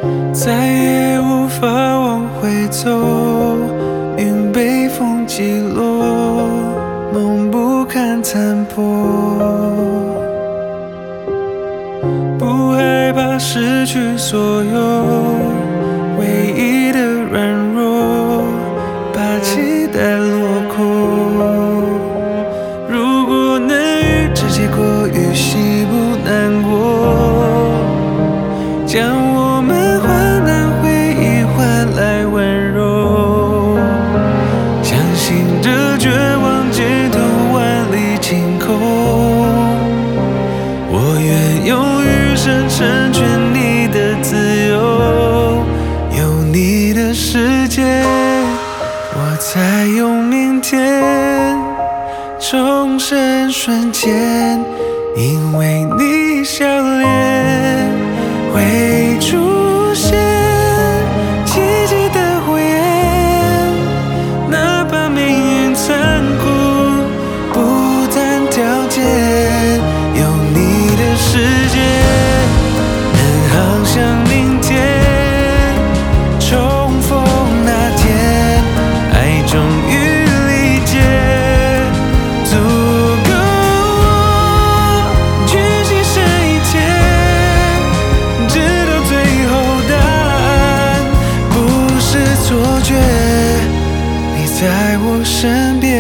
再也无法往回走，云被风击落，梦不堪残破。不害怕失去所有，唯一的软弱，把期待落空。如果能与这结果与喜不难过，将我们患难回忆换来温柔，相信这绝望街头万里晴空，我愿用余生成全你的自由，有你的世界，我才用明天重生瞬间，因为你笑脸会出现奇迹的火焰，哪怕命运残酷，不谈条件，有你的世界，能航向明天，重逢那天，爱终于理解，足够我去牺牲一切，直到最后答案不是错觉，你在我身边。